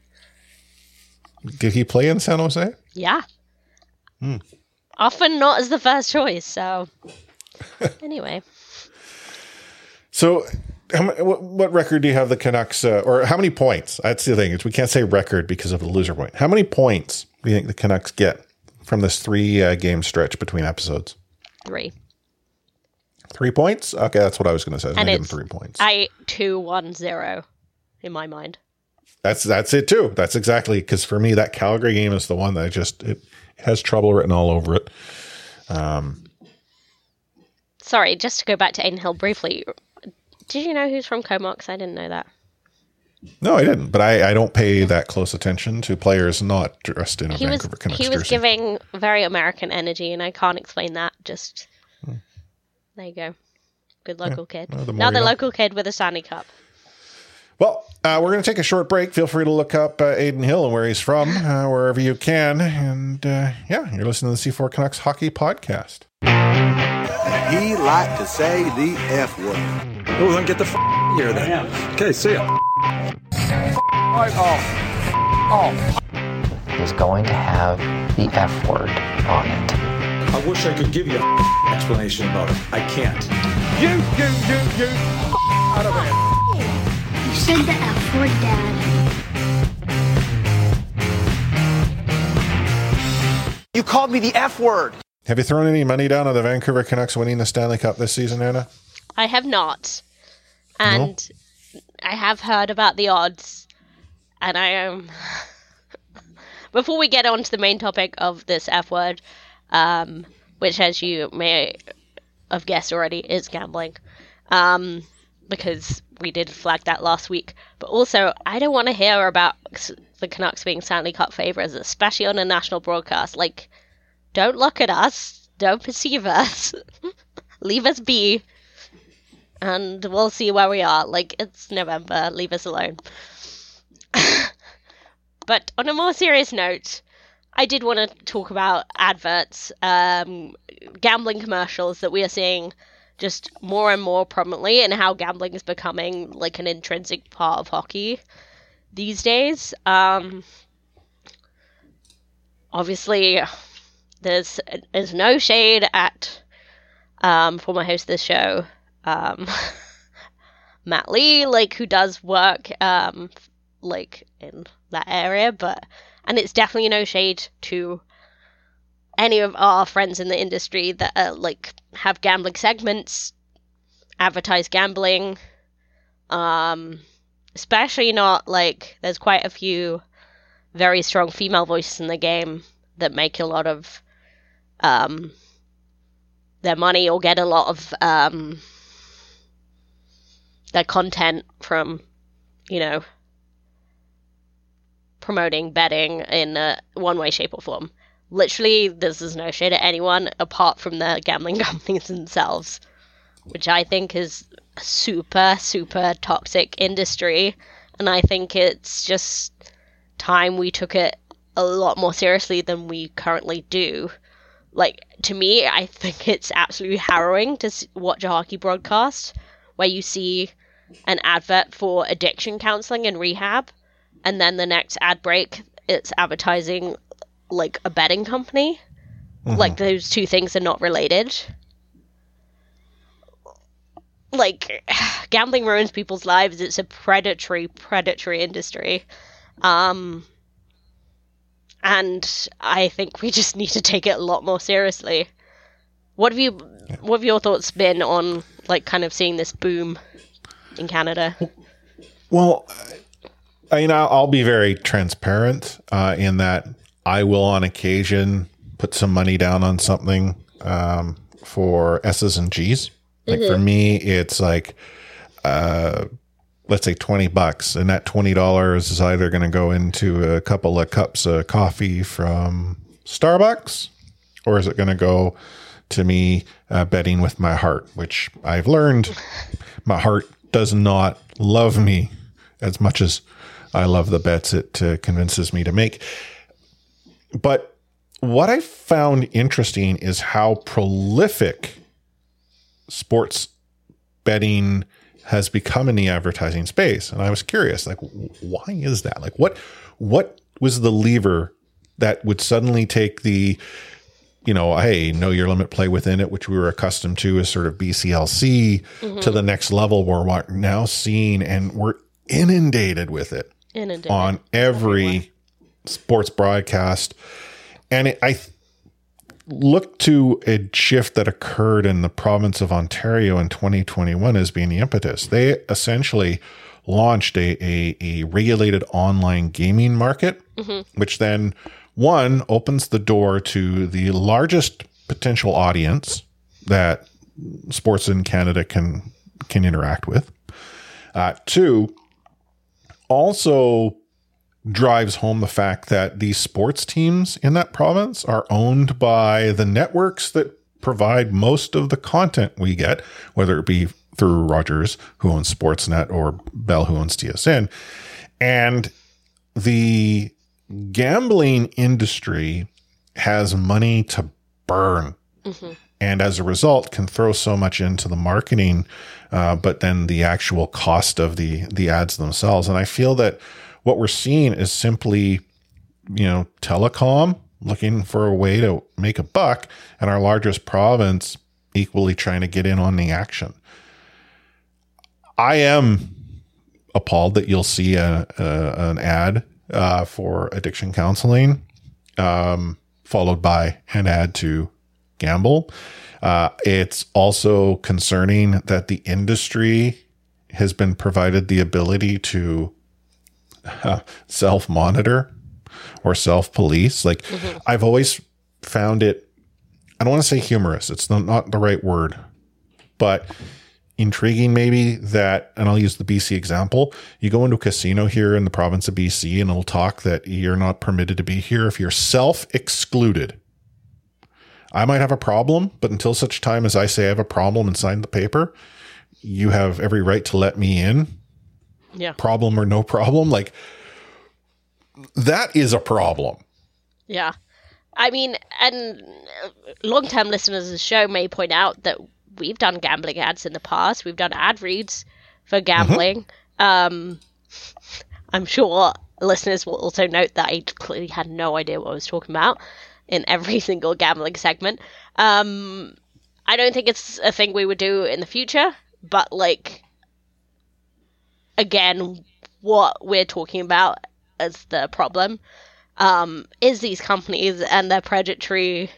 Did he play in San Jose? Yeah. Hmm. Often not as the first choice, so anyway. So, how, ma- what, what record do you have the Canucks, uh, or how many points? That's the thing, is we can't say record because of the loser point. How many points do you think the Canucks get from this three uh, game stretch between episodes? Three. Three points? Okay, that's what I was going to say. I was And going to give it's them three points. I two one zero in my mind. That's that's it too. That's exactly, because for me that Calgary game is the one that I just it has trouble written all over it. Um, Sorry, just to go back to Aiden Hill briefly. Did you know who's from Comox? I didn't know that. no, I didn't, but I, I don't pay that close attention to players not dressed in a He was Vancouver Canucks he was jersey. giving very American energy, and I can't explain that. Just there you go. Good local kid. well, the more Another you know. local kid with a Stanley Cup. Well, uh, we're going to take a short break. Feel free to look up uh, Aiden Hill and where he's from, uh, wherever you can. And uh, yeah, you're listening to the C four Canucks Hockey Podcast. He liked to say the F word. Oh, then get the f- here then. Okay, see ya. is going to have the F word on it. I wish I could give you an explanation about it. I can't. You said the F word, Dad. You called me the F word. Have you thrown any money down on the Vancouver Canucks winning the Stanley Cup this season, Anna? I have not, and I have heard about the odds, and I am. Before we get on to the main topic of this F word, um, which, as you may have guessed already, is gambling, um, because we did flag that last week. But also, I don't want to hear about the Canucks being Stanley Cup favourites, especially on a national broadcast. Like, don't look at us. Don't perceive us. Leave us be. And we'll see where we are. Like, it's November. Leave us alone. But on a more serious note, I did want to talk about adverts, um, gambling commercials that we are seeing just more and more prominently, and how gambling is becoming like an intrinsic part of hockey these days. Um, obviously, there's there's no shade at um, former host of this show, um, Matt Lee, like who does work um, like in that area, but and it's definitely no shade to any of our friends in the industry that uh, like have gambling segments, advertise gambling, um, especially not like there's quite a few very strong female voices in the game that make a lot of um, their money or get a lot of um, their content from, you know, promoting betting in uh, one way, shape, or form. Literally, this is no shade at anyone apart from the gambling companies themselves, which I think is a super, super toxic industry. And I think it's just time we took it a lot more seriously than we currently do. Like, to me, I think it's absolutely harrowing to watch a hockey broadcast where you see an advert for addiction counseling and rehab, and then the next ad break, it's advertising like a betting company. Mm-hmm. Like those two things are not related. Like, gambling ruins people's lives. It's a predatory, predatory industry. Um, and I think we just need to take it a lot more seriously. What have you, what have your thoughts been on, like, kind of seeing this boom in Canada? Well, I, you know, I'll be very transparent uh, in that I will, on occasion, put some money down on something um, for S's and G's. Like mm-hmm. for me, it's like, uh, let's say twenty bucks, and that twenty dollars is either going to go into a couple of cups of coffee from Starbucks, or is it going to go to me uh, betting with my heart, which I've learned my heart does not love me as much as I love the bets it uh, convinces me to make. But what I found interesting is how prolific sports betting has become in the advertising space. And I was curious, like, why is that? Like, what, what was the lever that would suddenly take the, you know, hey, know your limit, play within it, which we were accustomed to as sort of B C L C mm-hmm. to the next level where we're now seeing, and we're inundated with it inundated. on every Everywhere. sports broadcast. And it, I th- look to a shift that occurred in the province of Ontario in twenty twenty-one as being the impetus. They essentially launched a, a, a regulated online gaming market, mm-hmm. which then, one, opens the door to the largest potential audience that sports in Canada can can interact with. Uh, two, also drives home the fact that these sports teams in that province are owned by the networks that provide most of the content we get, whether it be through Rogers, who owns Sportsnet, or Bell, who owns T S N. And the gambling industry has money to burn. Mm-hmm. And as a result, can throw so much into the marketing, uh, but then the actual cost of the, the ads themselves. And I feel that what we're seeing is simply, you know, telecom looking for a way to make a buck, and our largest province equally trying to get in on the action. I am appalled that you'll see a, a an ad uh, for addiction counseling, um, followed by an ad to gamble. Uh, it's also concerning that the industry has been provided the ability to Uh, self-monitor or self-police. Like mm-hmm. I've always found it, I don't want to say humorous, it's not, not the right word, but intriguing maybe that, and I'll use the B C example. You go into a casino here in the province of B C and it'll talk that you're not permitted to be here if you're self-excluded. I might have a problem, but until such time as I say I have a problem and sign the paper, you have every right to let me in. Yeah. Problem or no problem. Like, that is a problem. Yeah. I mean, and long-term listeners of the show may point out that we've done gambling ads in the past. We've done ad reads for gambling. Mm-hmm. Um, I'm sure listeners will also note that I clearly had no idea what I was talking about in every single gambling segment. Um, I don't think it's a thing we would do in the future, but, like, again, what we're talking about as the problem um, is these companies and their predatory,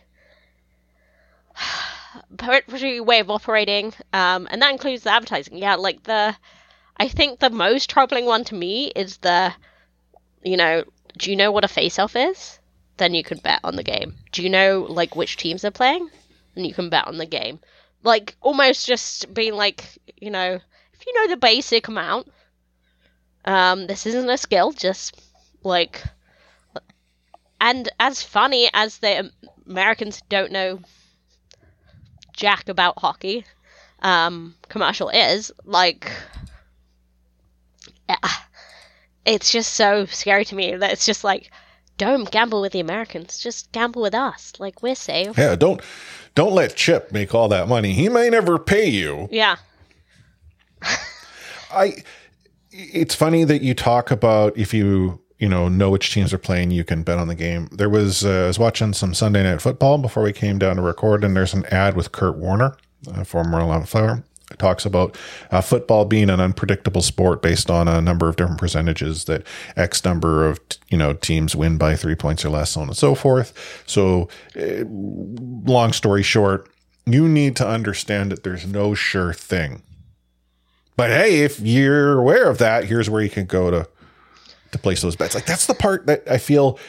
predatory way of operating, um, and that includes the advertising. Yeah, like the, I think the most troubling one to me is the, you know, do you know what a face-off is? Then you can bet on the game. Do you know, like, which teams are playing? Then you can bet on the game. Like, almost just being like, you know, if you know the basic amount, Um, this isn't a skill, just, like, and as funny as the Americans don't know jack about hockey, um, commercial is, like, yeah, it's just so scary to me that it's just like, don't gamble with the Americans, just gamble with us, like, we're safe. Yeah, don't, don't let Chip make all that money. He may never pay you. Yeah. I... it's funny that you talk about if you, you know, know which teams are playing, you can bet on the game. There was, uh, I was watching some Sunday Night Football before we came down to record, and there's an ad with Kurt Warner, uh, former eleventh player. It talks about uh, football being an unpredictable sport based on a number of different percentages, that X number of, you know, teams win by three points or less, so on and so forth. So uh, long story short, you need to understand that there's no sure thing. But hey, if you're aware of that, here's where you can go to, to place those bets. Like, that's the part that I feel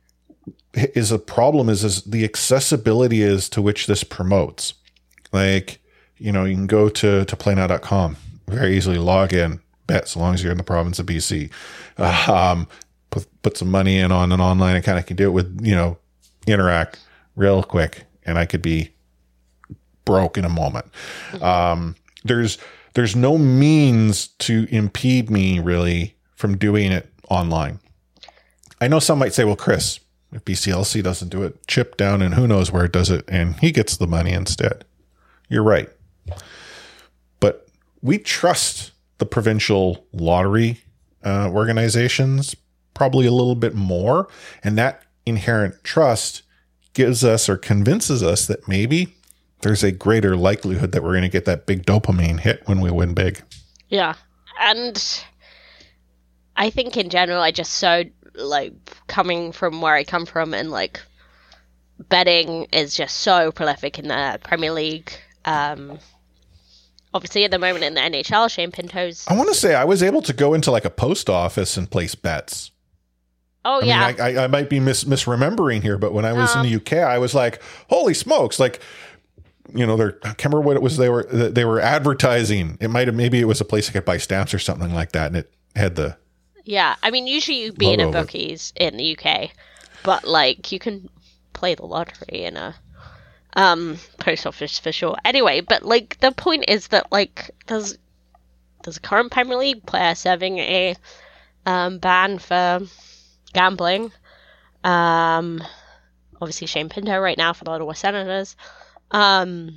is a problem, is, is the accessibility is to which this promotes. Like, you know, you can go to, to play now dot com, very easily log in, bet, so long as you're in the province of B C. Um, put, put some money in on an online account. I can do it with, you know, Interac real quick, and I could be broke in a moment. Um, there's, there's no means to impede me really from doing it online. I know some might say, well, Chris, if B C L C doesn't do it, Chip down and who knows where it does it, and he gets the money instead. You're right. But we trust the provincial lottery uh, organizations probably a little bit more. And that inherent trust gives us or convinces us that maybe there's a greater likelihood that we're going to get that big dopamine hit when we win big. Yeah. And I think in general, I just so, like, coming from where I come from, and, like, betting is just so prolific in the Premier League. Um, obviously, at the moment in the N H L, Shane Pinto's... I want to say I was able to go into, like, a post office and place bets. Oh, I yeah. mean, I, I, I might be mis- misremembering here, but when I was um, in the U K, I was like, holy smokes, like... You know, they're, I can't remember what it was they were they were advertising. It might have, maybe it was a place I could buy stamps or something like that, and it had the... Yeah, I mean, usually you'd be in a bookies in the U K, but, like, you can play the lottery in a um, post office for sure. Anyway, but, like, the point is that, like, there's, there's a current Premier League player serving a um, ban for gambling. Um, obviously, Shane Pinto right now for the Ottawa Senators. Um,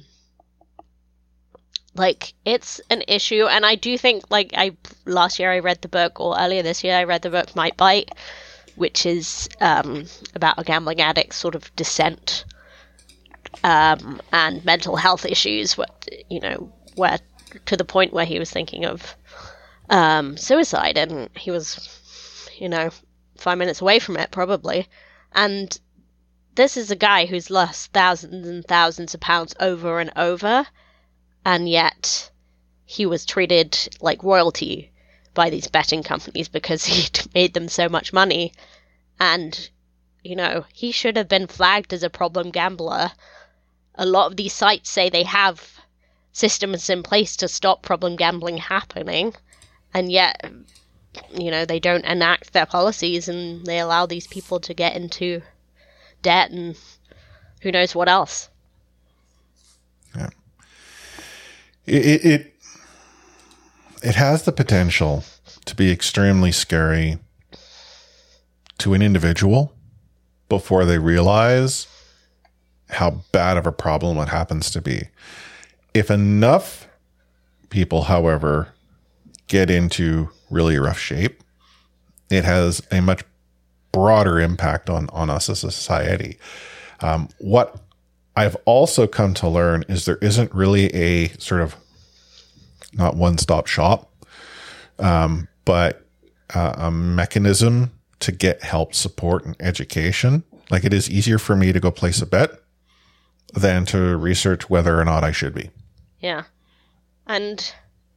like, it's an issue, and I do think, like, I last year I read the book, or earlier this year I read the book Might Bite, which is um, about a gambling addict's sort of descent um, and mental health issues, what, you know, where to the point where he was thinking of um, suicide, and he was, you know, five minutes away from it, probably, and this is a guy who's lost thousands and thousands of pounds over and over, and yet he was treated like royalty by these betting companies because he'd made them so much money. And, you know, he should have been flagged as a problem gambler. A lot of these sites say they have systems in place to stop problem gambling happening, and yet, you know, they don't enact their policies and they allow these people to get into debt and who knows what else. Yeah. It, it it has the potential to be extremely scary to an individual before they realize how bad of a problem it happens to be. If enough people, however, get into really rough shape, it has a much broader impact on, on us as a society. Um, what I've also come to learn is there isn't really a sort of not one-stop shop, um, but uh, a mechanism to get help, support, and education. Like, it is easier for me to go place a bet than to research whether or not I should be. Yeah. And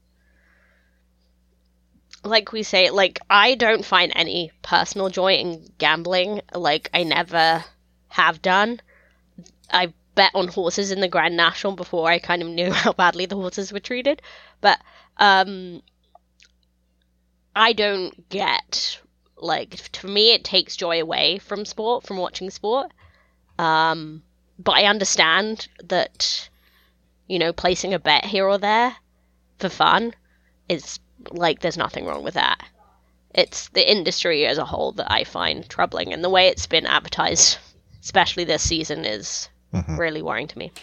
like we say, like, I don't find any personal joy in gambling. Like, I never have done. I bet on horses in the Grand National before I kind of knew how badly the horses were treated. But um, I don't get, like, to me it takes joy away from sport, from watching sport. Um, but I understand that, you know, placing a bet here or there for fun is, like, there's nothing wrong with that. It's the industry as a whole that I find troubling, and the way it's been advertised, especially this season, is mm-hmm. really worrying to me.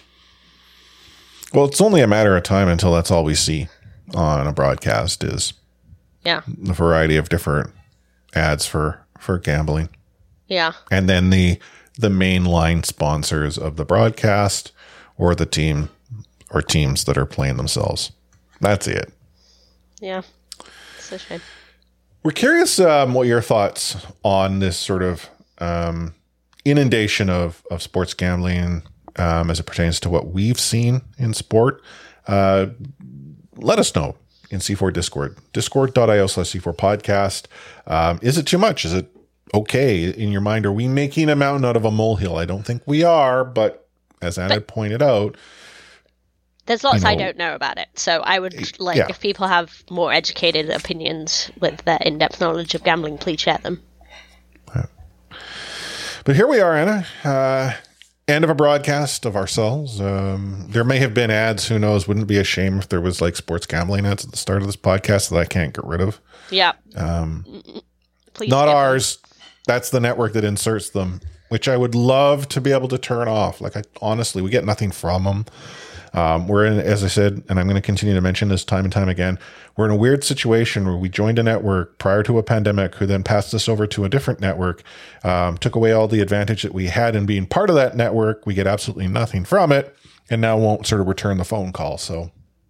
Well, it's only a matter of time until that's all we see on a broadcast is Yeah. A variety of different ads for, for gambling. Yeah. And then the the mainline sponsors of the broadcast or the team or teams that are playing themselves. That's it. Yeah. It's a shame. We're curious um, what your thoughts on this sort of um, inundation of, of sports gambling um, as it pertains to what we've seen in sport. Uh, let us know in C four Discord. Discord.io slash C4 podcast. Um, is it too much? Is it okay in your mind? Are we making a mountain out of a molehill? I don't think we are, but as Anna but, pointed out, there's lots you know, I don't know about it. So I would like, yeah. if people have more educated opinions with their in-depth knowledge of gambling, please share them. Yeah. But here we are, Anna. Uh, end of a broadcast of ourselves. Um, there may have been ads. Who knows? Wouldn't it be a shame if there was like sports gambling ads at the start of this podcast that I can't get rid of? Yeah. Um, please not ours. Them. That's the network that inserts them, which I would love to be able to turn off. Like, I honestly, we get nothing from them. Um, we're in, as I said, and I'm going to continue to mention this time and time again, we're in a weird situation where we joined a network prior to a pandemic who then passed us over to a different network, um, took away all the advantage that we had in being part of that network. We get absolutely nothing from it, and now won't sort of return the phone call. So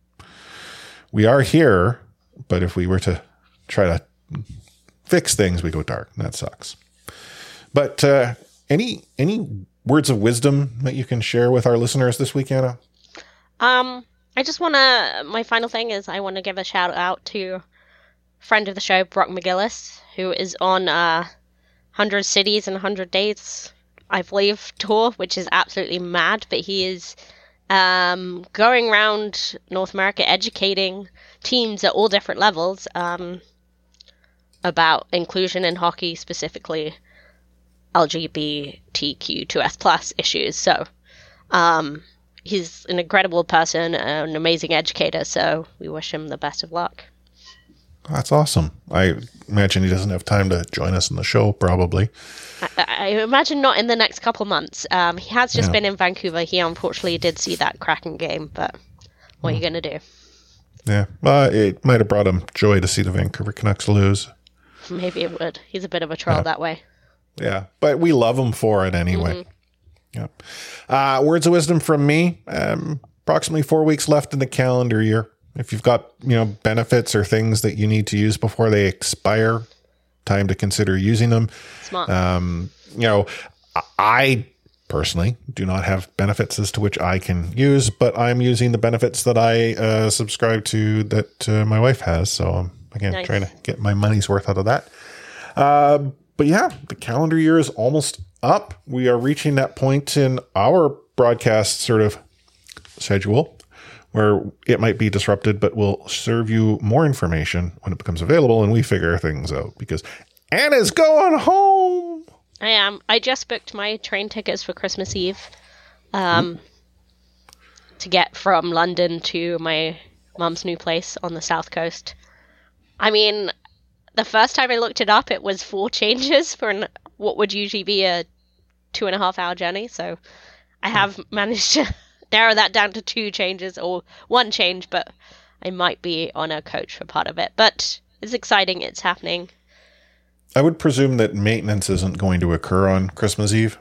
we are here, but if we were to try to fix things, we go dark. That sucks. But uh, any any words of wisdom that you can share with our listeners this week, Anna? Um, I just want to, my final thing is I want to give a shout out to friend of the show, Brock McGillis, who is on uh, one hundred Cities in one hundred Days, I believe, tour, which is absolutely mad, but he is um, going around North America educating teams at all different levels um, about inclusion in hockey, specifically L G B T Q two S plus issues. So, um... he's an incredible person, an amazing educator, so we wish him the best of luck. That's awesome. I imagine he doesn't have time to join us in the show, probably. I, I imagine not in the next couple months. Um, he has just yeah. been in Vancouver. He unfortunately did see that Kraken game, but what mm. are you going to do? Yeah, well, it might have brought him joy to see the Vancouver Canucks lose. Maybe it would. He's a bit of a troll yeah. that way. Yeah, but we love him for it anyway. Mm-hmm. Yeah. Uh, words of wisdom from me. Um, approximately four weeks left in the calendar year. If you've got, you know, benefits or things that you need to use before they expire, time to consider using them. Smart. Um, you know, I personally do not have benefits as to which I can use, but I'm using the benefits that I uh, subscribe to that uh, my wife has. So I'm, again, nice. trying to get my money's worth out of that. Um, but yeah, the calendar year is almost up. We are reaching that point in our broadcast sort of schedule where it might be disrupted, but we'll serve you more information when it becomes available and we figure things out, because Anna's going home. I am. I just booked my train tickets for Christmas Eve um, mm. to get from London to my mum's new place on the south coast. I mean, the first time I looked it up, it was four changes for an, what would usually be a two and a half hour journey. So I have managed to narrow that down to two changes or one change, but I might be on a coach for part of it. But it's exciting. It's happening. I would presume that maintenance isn't going to occur on Christmas Eve.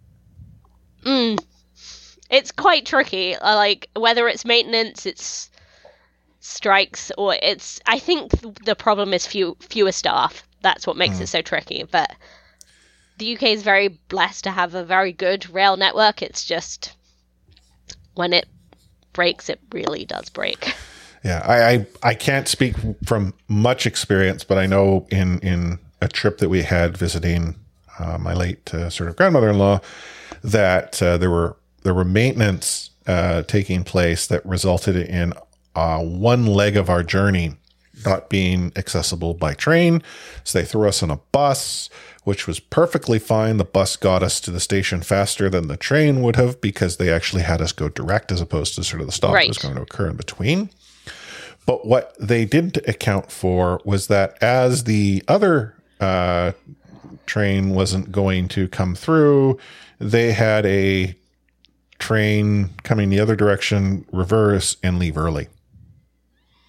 Mm. It's quite tricky. Like, whether it's maintenance, it's strikes, or it's... I think the problem is few, fewer staff. That's what makes mm. it so tricky. But the U K is very blessed to have a very good rail network. It's just when it breaks, it really does break. Yeah, I, I, I can't speak from much experience, but I know in, in a trip that we had visiting uh, my late uh, sort of grandmother-in-law that uh, there were there were maintenance uh, taking place that resulted in uh, one leg of our journey not being accessible by train. So they threw us on a bus, which was perfectly fine. The bus got us to the station faster than the train would have because they actually had us go direct as opposed to sort of the stop right. that was going to occur in between. But what they didn't account for was that as the other uh, train wasn't going to come through, they had a train coming the other direction reverse and leave early.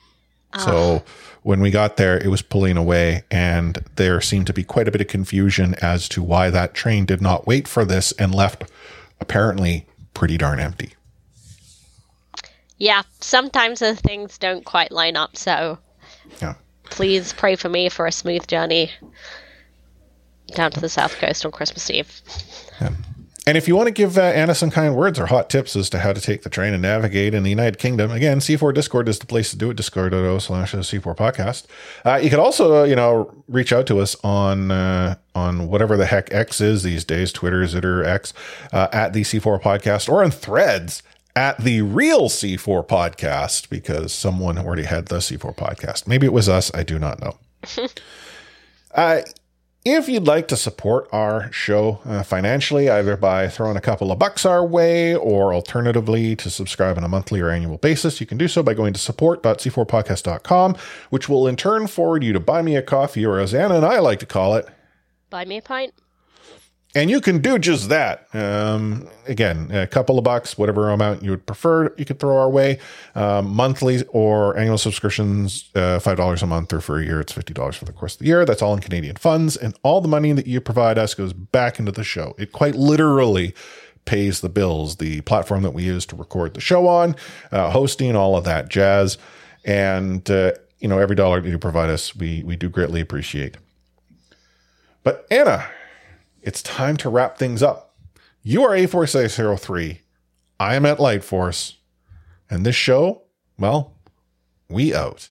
So when we got there, it was pulling away, and there seemed to be quite a bit of confusion as to why that train did not wait for this and left apparently pretty darn empty. Yeah, sometimes the things don't quite line up, so Yeah. please pray for me for a smooth journey down to the South Coast on Christmas Eve. Yeah. And if you want to give uh, Anna some kind words or hot tips as to how to take the train and navigate in the United Kingdom, again, C four Discord is the place to do it, discord.io slash C4 podcast. Uh, you can also, uh, you know, reach out to us on uh, on whatever the heck X is these days, Twitter, Zitter, X, uh, at the C four podcast, or on Threads at the real C four podcast, because someone already had the C four podcast. Maybe it was us. I do not know. uh, If you'd like to support our show uh, financially, either by throwing a couple of bucks our way or alternatively to subscribe on a monthly or annual basis, you can do so by going to support dot c four podcast dot com, which will in turn forward you to Buy Me a Coffee, or as Anna and I like to call it, Buy me a pint. And you can do just that. Um, again, a couple of bucks, whatever amount you would prefer, you could throw our way. Um, monthly or annual subscriptions, uh, five dollars a month, or for a year, it's fifty dollars for the course of the year. That's all in Canadian funds. And all the money that you provide us goes back into the show. It quite literally pays the bills, the platform that we use to record the show on, uh, hosting, all of that jazz. And, uh, you know, every dollar that you provide us, we, we do greatly appreciate. But Anna, it's time to wrap things up. You are A four six zero three. I am at Light Force. And this show, well, we out.